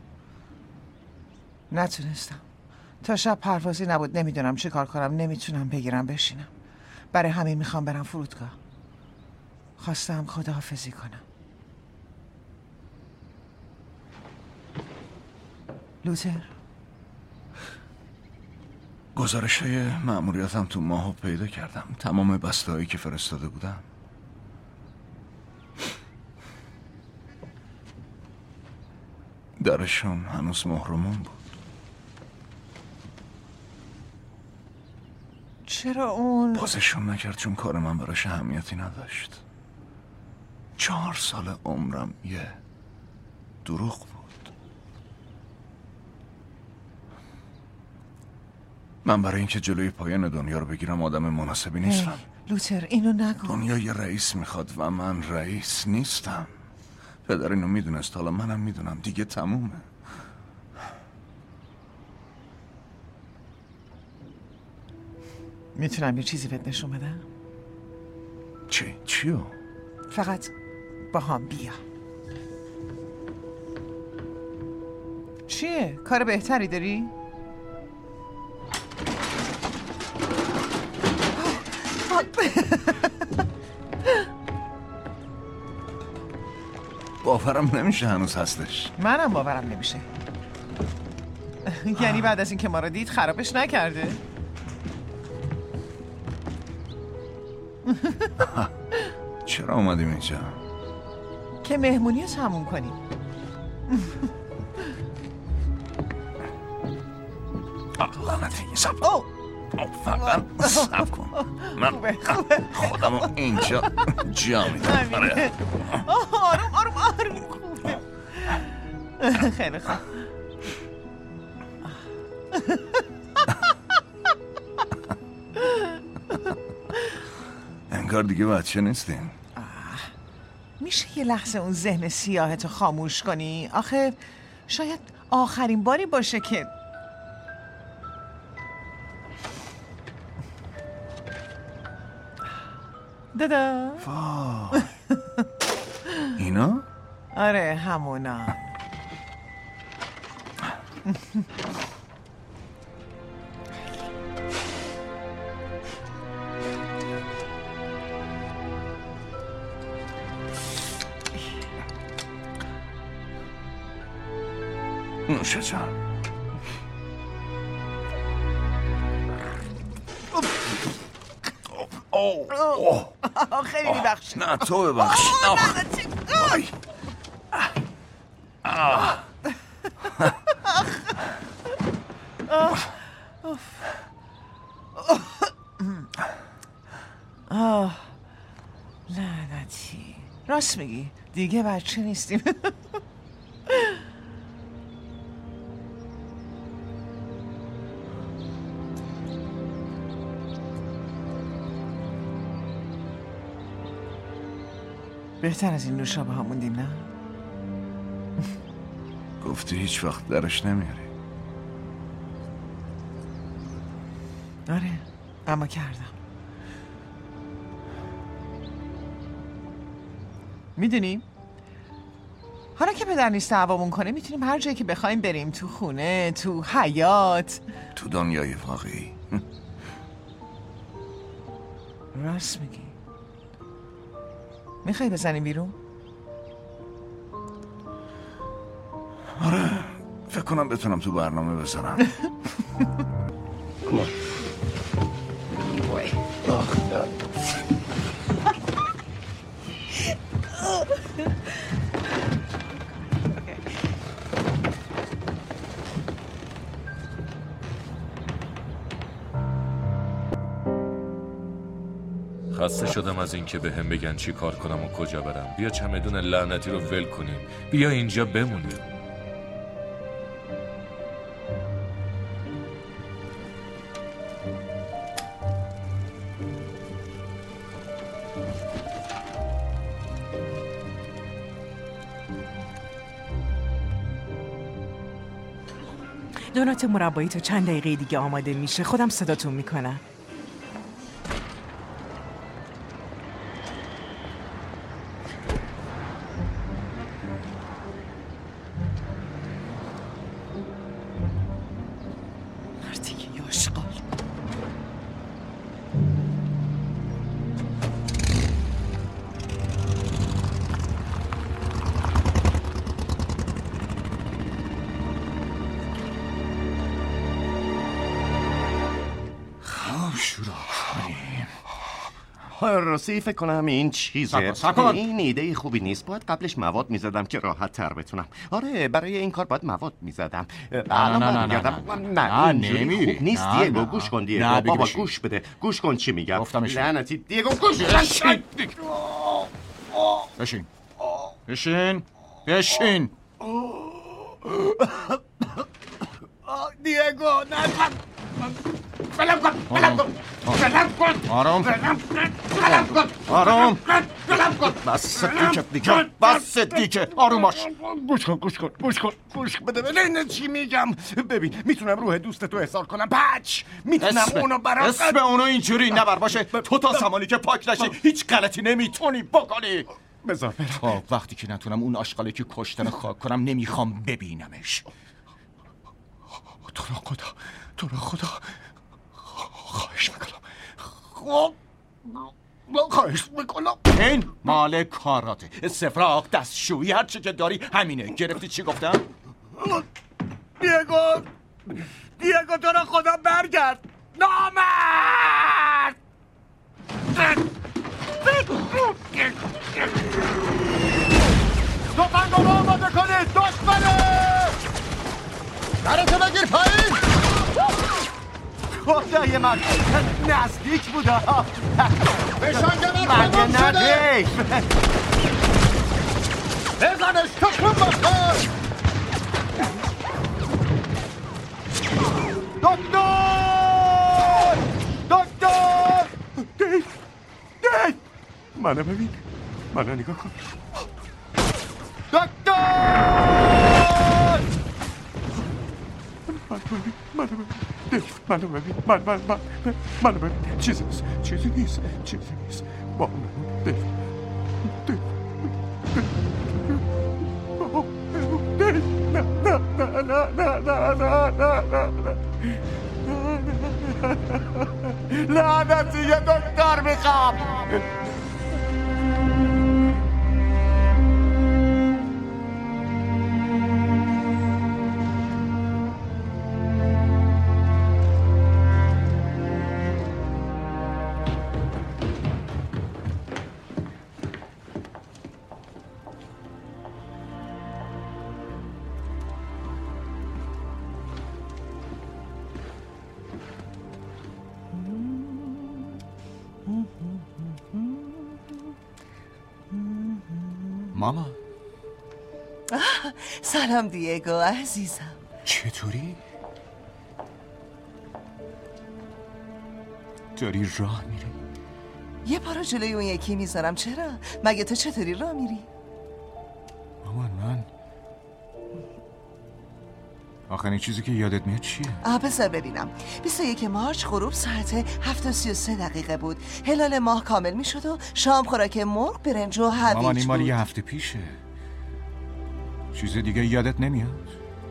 Speaker 20: نتونستم، تا شب پروازی نبود، نمیدونم چه کار کنم، نمیتونم بگیرم بشینم. برای همین میخوام برم فرودگاه. خواستم خداحافظی کنم. لوتر
Speaker 6: گزارش‌های مأموریتم تو ماهو پیدا کردم. تمام بسته‌هایی که فرستاده بودم. درشون هنوز مهرمون بود.
Speaker 20: چرا اون
Speaker 6: بازشون نکرد چون کار من براش اهمیتی نداشت. چهار سال عمرم یه دروغ بود. من برای اینکه جلوی پایان دنیا رو بگیرم آدم مناسبی نیستم.
Speaker 20: لوتر اینو نگو.
Speaker 6: دنیا یه رئیس میخواد و من رئیس نیستم. پدر اینو میدونست، حالا منم میدونم. دیگه تمومه.
Speaker 20: میتونم یه چیزی بهت نشون بدم؟
Speaker 6: چی؟ چیو؟
Speaker 20: فقط با هم بیا. چیه؟ کار بهتری داری؟
Speaker 6: باورم نمیشه هنوز هستش.
Speaker 20: منم باورم نمیشه. یعنی بعد از اینکه ما رو دید خرابش نکرده؟
Speaker 6: چرا اومدیم اینجا؟
Speaker 20: که مهمونی رو تموم کنیم.
Speaker 6: لعنتی سب کن. فقط سب کن. من خودم رو اینجا جا میدم.
Speaker 20: آروم آروم آروم خوبه. خیلی خوب.
Speaker 6: انگار دیگه بچه نیستیم.
Speaker 20: میشه یه لحظه اون ذهن سیاهتو خاموش کنی؟ آخه شاید آخرین باری باشه که دادا.
Speaker 6: اینا؟
Speaker 20: آره همونا.
Speaker 6: نوشه جان.
Speaker 20: خیلی میبخشی.
Speaker 6: نه تو ببخش. آی.
Speaker 20: آه لعنتی. راست میگی دیگه بچه نیستیم. بهتر از این نوشابه ها موندیم نه؟
Speaker 6: گفتی هیچ وقت درش نمیاری.
Speaker 20: آره اما کردم. میدونیم حالا که پدر نیست دعوامون کنه میتونیم هر جایی که بخوایم بریم. تو خونه، تو حیاط،
Speaker 6: تو دنیای واقعی.
Speaker 20: راست میگی. میخوای بزنیم بیرون؟
Speaker 6: آره فکر کنم بتونم تو برنامه بذارم.
Speaker 17: خسته شدم از این که به هم بگن چی کار کنم و کجا برم. بیا چمدون لعنتی رو ول کنیم. بیا اینجا بمونیم.
Speaker 14: دونات مربایی تا چند دقیقه دیگه آماده میشه. خودم صداتون میکنم.
Speaker 2: راستی فکر کنم این چیزه. این ایده خوبی نیست. باید قبلش مواد میزدم که راحت تر بتونم. آره برای این کار باید مواد میزدم.
Speaker 8: نه نه نه نه
Speaker 2: نه اینجوری خوب نیست. دیگو گوش کن دیگو. بابا گوش بده. گوش کن چی میگم. لعنتی دیگو گوش
Speaker 8: بشین بشین بشین بشین
Speaker 2: دیگو نه فلم کن فلم کن فلم کن
Speaker 8: آرام
Speaker 2: فلم کن
Speaker 8: آرام
Speaker 2: فلم کن
Speaker 8: بس دیگه دیگه بس دیگه آروم باش.
Speaker 2: گوش کن گوش کن گوش کن گوش بده ببین چی میگم. ببین میتونم روح دوست تو احضار کنم. پچ میتونم اونو برام
Speaker 8: اسم اونو اینجوری نبر باشه. تو تا زمانی که پاک نشی هیچ غلطی نمیتونی بکنی.
Speaker 2: بذار برم.
Speaker 8: تا وقتی که نتونم اون آشغالی که کشتن خاک کنم نمیخوام ببینمش.
Speaker 2: تو رو خدا تو رو خدا خواهش میکنم خواهش میکنم.
Speaker 8: این مال کاراته. استفراغ دستشویی هر چی که داری همینه. گرفتی چی گفتم؟
Speaker 2: دیگو دیگو تو رو خدا برگرد نامرد.
Speaker 1: توفنگو آماده کنید دشمنه. درتو بگیر پایین.
Speaker 2: خدای من نزدیک بودا.
Speaker 1: بشانگمت
Speaker 2: مگه نه
Speaker 1: بزنش تکون بخور. دکتر دکتر
Speaker 2: دیو دیو منو ببین منو نگاه کن.
Speaker 1: دکتر
Speaker 2: منو ببین منو ببین من من من منو ببین چیزی نیست چیزی نیست چیزی نیست با من دیو دیو دیو نه نه نه نه نه نه نه نه
Speaker 1: لعنتی یه دکتر میخوام.
Speaker 8: ماما
Speaker 10: سلام دیگو عزیزم.
Speaker 8: چطوری؟ داری راه میری؟
Speaker 10: یه پارو جلوی اون یکی میذارم. چرا؟ مگه تو چطوری راه میری؟
Speaker 8: مامان من آخرین چیزی که یادت میاد چیه؟
Speaker 10: آه بذار ببینم. بیست و یک مارچ غروب ساعت هفت و سی و سه دقیقه بود. هلال ماه کامل میشد و شام خوراک مرغ برنج و هویج بود.
Speaker 8: مامان این مال یه هفته پیشه. چیز دیگه یادت نمیاد؟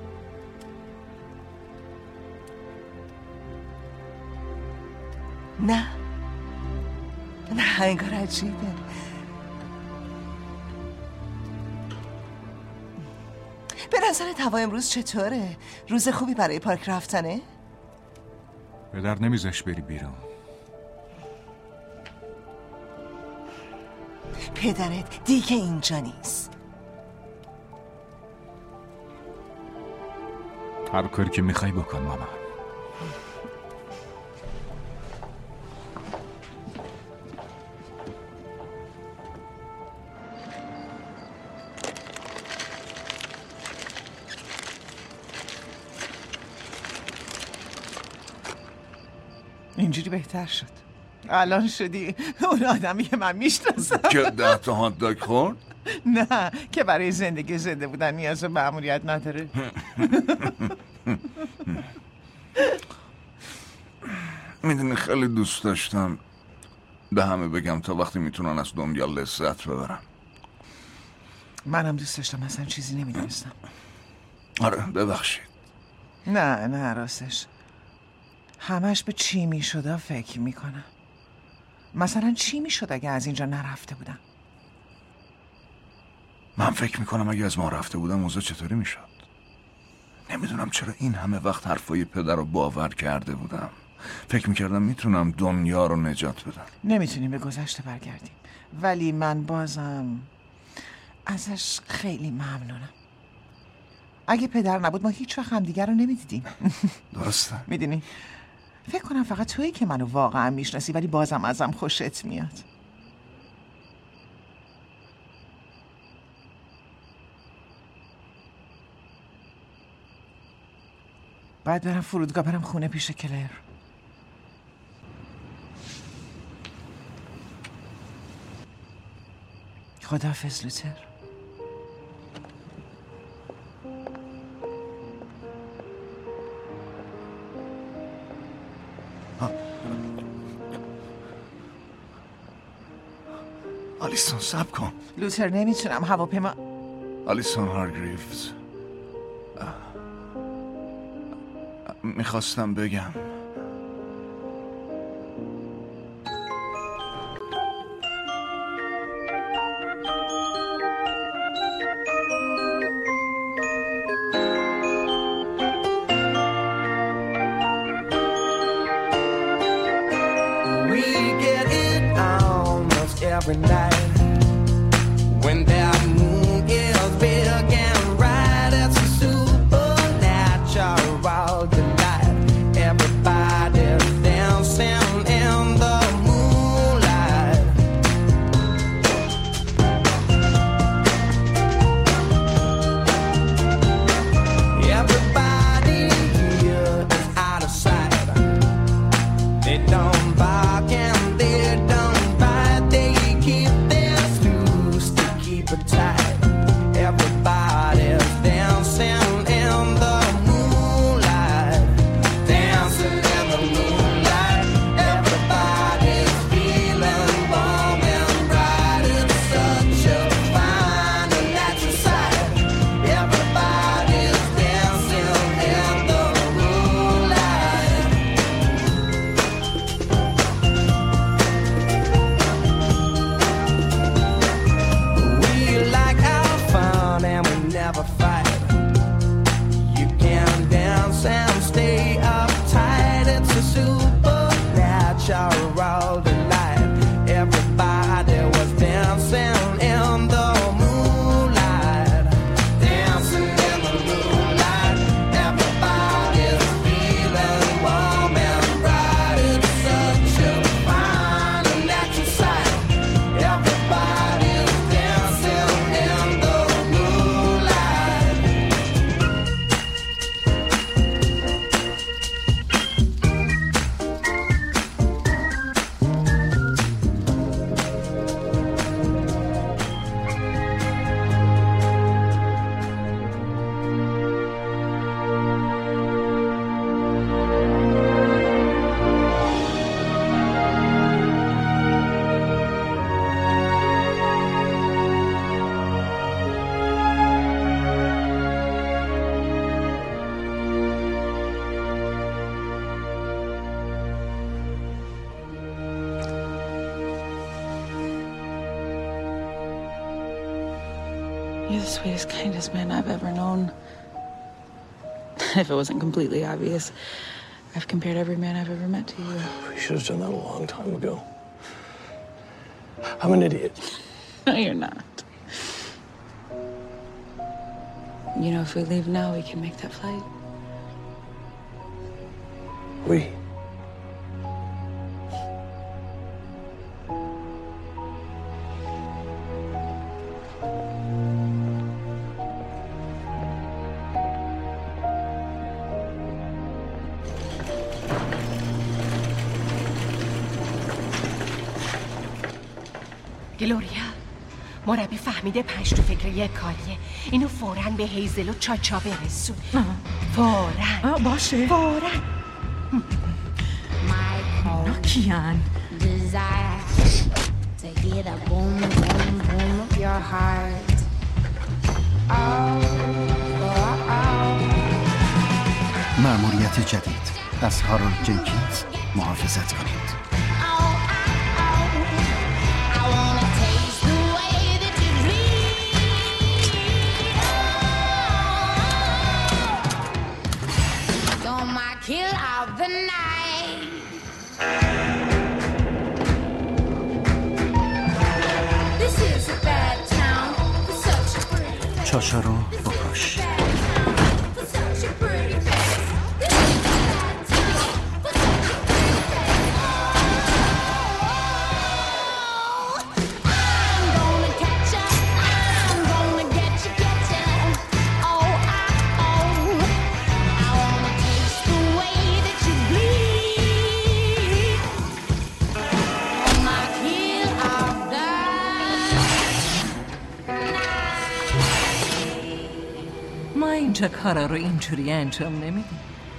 Speaker 10: نه نه انگار عجیبه. به نظرت هوا امروز چطوره؟ روز خوبی برای پارک رفتنه؟
Speaker 8: پدر نمیذاش بری بیرون.
Speaker 10: پدرت دیگه اینجا نیست.
Speaker 8: هر کاری که میخوای بکن مامان.
Speaker 20: اینجوری بهتر شد. الان شدی اون آدمی که من میشناسم
Speaker 6: که ده تا هات داگ خورد؟
Speaker 20: نه که برای زندگی زنده بودن نیاز به مأموریت نداره.
Speaker 6: میدونی خیلی دوست داشتم به همه بگم تا وقتی میتونن از دنیا لذت ببرن.
Speaker 20: منم دوست داشتم اصلا چیزی نمیدونستم.
Speaker 6: آره ببخشید.
Speaker 20: نه نه راستش همش به چی میشد فکر میکنم. مثلا چی میشد اگه از اینجا نرفته بودم؟
Speaker 6: من فکر میکنم اگه از ما رفته بودم موضوع چطوری میشد. نمیدونم چرا این همه وقت حرفای پدر رو باور کرده بودم. فکر میکردم میتونم دنیا رو نجات بدم.
Speaker 20: نمیتونیم به گذشته برگردیم، ولی من بازم ازش خیلی ممنونم. اگه پدر نبود ما هیچ وقت همدیگر رو نمیدیدیم.
Speaker 6: درسته.
Speaker 20: میدونی فکر کنم فقط تویی که منو واقعا میشناسی، ولی بازم ازم خوشت میاد. باید برم فرودگاه، برم خونه پیش کلر. خداحافظ لوتر.
Speaker 6: آلیسون صبر کن.
Speaker 20: لوتر نمیتونم هواپیما.
Speaker 6: آلیسون هارگریفز، میخواستم بگم
Speaker 5: every night when that moon is big and bright. It's a supernatural delight. Everybody's dancing in the moonlight. Everybody here is out of sight. They don't bark and they don't tight. Everybody's dancing in the moonlight, dancing in the moonlight. Everybody's feeling warm and bright. It's such a fine and natural sight. Everybody's dancing in the moonlight. Never fight. You can dance and stay uptight. It's a supernatural delight. Everybody was dancing in the moonlight, dancing in the moonlight. Everybody's feeling warm and bright. It's such a fine and natural sight. Everybody's dancing in the
Speaker 12: You're the sweetest, kindest man I've ever known. If it wasn't completely obvious, I've compared every man I've ever met to you.
Speaker 21: We should have done that a long time ago. I'm an idiot.
Speaker 12: No, you're not. You know, if we leave now, we can make that flight.
Speaker 21: We.
Speaker 13: گلوریا، مربی فهمیده پنج تو فکر یک کاریه. اینو فوراً به هیزل و چاچا برسون. فوراً.
Speaker 14: باشه.
Speaker 13: فوراً.
Speaker 14: اونا کیان؟
Speaker 1: مأموریت جدید از هارولد جنکینز. محافظت کنید.
Speaker 15: on my kill of the night. This is a bad town for such a pretty.
Speaker 1: چاشا رو بکش.
Speaker 15: For such a pretty face. This is a bad town for such a pretty face. I'm gonna catch ya. I'm gonna get you, get ya. Oh, I, oh. I wanna taste the way that you bleed. On my kill of the
Speaker 10: ما اینجا کارا رو اینجوری انجام نمیدیم.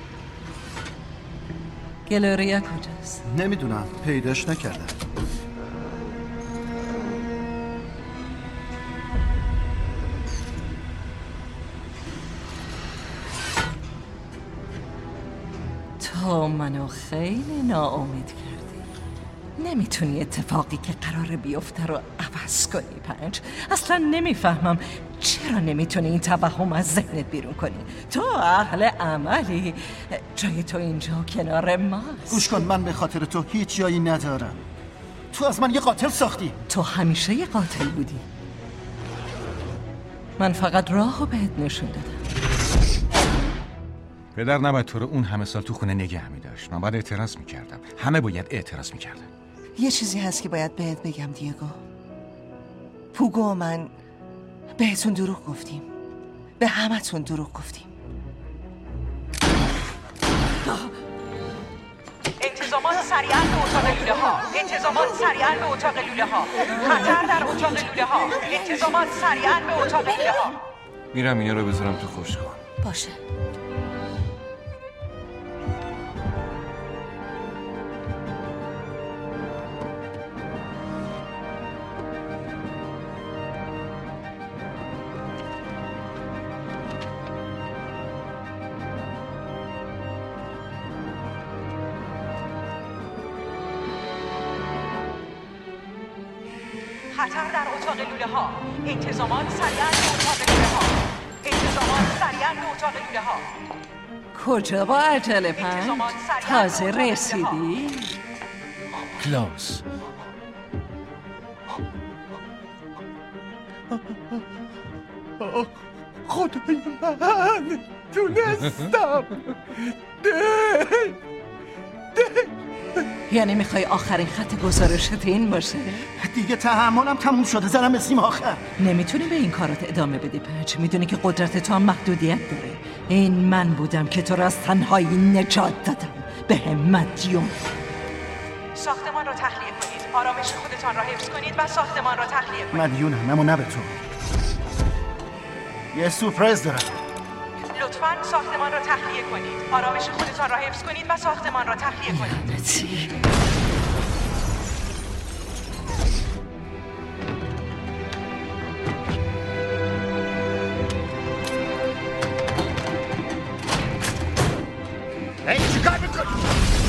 Speaker 10: گلوریا کجاست؟
Speaker 1: نمیدونم، پیداش نکردم.
Speaker 10: تو منو خیلی ناامید کردی. نمیتونی اتفاقی که قراره بیفته رو عوض کنی. پنج اصلا نمیفهمم چرا نمیتونی این توهم از ذهنت بیرون کنی. تو اهل عملی، جای تو اینجا کنار ماست.
Speaker 1: گوش کن، من به خاطر تو هیچ جایی ندارم. تو از من یه قاتل ساختی.
Speaker 10: تو همیشه یه قاتل بودی. من فقط راهو بهت نشون دادم.
Speaker 8: پدر نباید تو رو اون همه سال تو خونه نگه می داشت. من باید اعتراض می کردم. همه باید اعتراض می کردن.
Speaker 20: یه چیزی هست که باید بهت بگم دیگو. پوگو و من بهتون دروغ گفتیم. به همتون دروغ گفتیم.
Speaker 10: انتظامات سریعا به اتاق لوله ها. انتظامات سریعا به اتاق لوله ها. خطر در اتاق لوله ها. انتظامات سریعا به اتاق لوله ها.
Speaker 6: میرم اینا رو بذارم تو خشک‌کن.
Speaker 10: باشه. خطر در اتاق لوله ها. انتظامات سریعا به اتاق لوله ها. انتظامات سریعا به اتاق لوله ها. کجا با عجله پنج؟ تازه رسیدی؟
Speaker 8: کلاوس.
Speaker 5: خدای من تونستم. ده ده
Speaker 10: یعنی میخوای آخرین خط گزارشت این باشه؟
Speaker 1: دیگه تحملم تموم شده، زدم اسیم آخر.
Speaker 10: نمیتونی به این کارات ادامه بدی پنج. میدونی که قدرت تو هم محدودیت داره. این من بودم که تو را از تنهایی نجات دادم. به مدیون. ساختمان رو تخلیه کنید. آرامش خودتان را حفظ کنید و ساختمان را تخلیه کنید.
Speaker 1: مدیونم، اما نه به تو. یه سورپرایز دارم.
Speaker 10: لطفاً ساختمان را تخلیه کنید. آرامش خودتان را حفظ کنید و ساختمان را تخلیه کنید.
Speaker 2: هی چیکار میکنی؟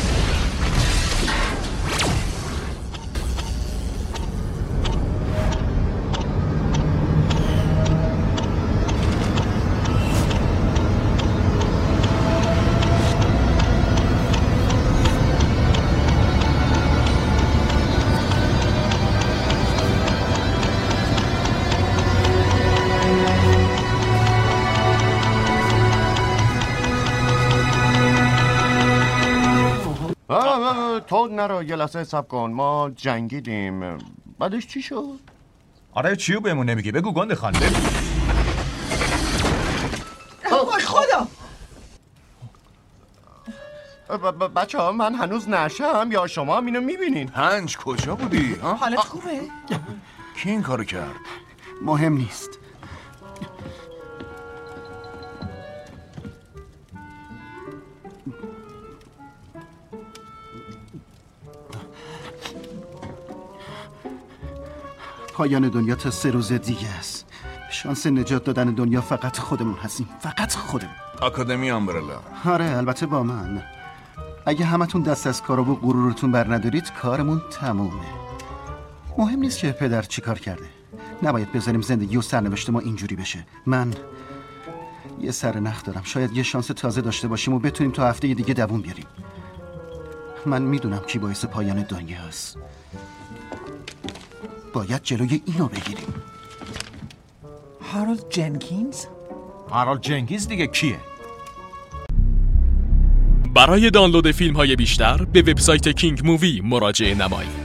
Speaker 2: تو نرو، یه لحظه حساب کن. ما جنگیدیم، بعدش چی شد؟
Speaker 8: آره چیو بهمون نمیگی؟ بگو گنده خان. بگو.
Speaker 5: وای خدا.
Speaker 2: بچه ها من هنوز نشم یا شما هم اینو میبینین؟
Speaker 6: پنج کجا بودی؟
Speaker 20: حالت خوبه؟
Speaker 6: کی این کارو کرد؟
Speaker 1: مهم نیست. پایان دنیا تا سه روز دیگه است. شانس نجات دادن دنیا فقط خودمون هستیم، فقط خودمون.
Speaker 6: آکادمی آمبرلا.
Speaker 1: آره البته با من. اگه همتون دست از کارا و غرورتون بر ندارید کارمون تمومه. مهم نیست که پدر چی کار کرده. نباید بذاریم زندگی و سرنوشت ما اینجوری بشه. من یه سرنخ دارم. شاید یه شانس تازه داشته باشیم و بتونیم تا هفته دیگه دووم بیاریم. من میدونم کی باعث پایان دنیا هست. باید جلوی اینو بگیریم.
Speaker 20: هارولد جنکینز؟
Speaker 8: هارولد جنکینز دیگه کیه؟
Speaker 9: برای دانلود فیلم های بیشتر به وبسایت کینگ مووی مراجعه نمایید.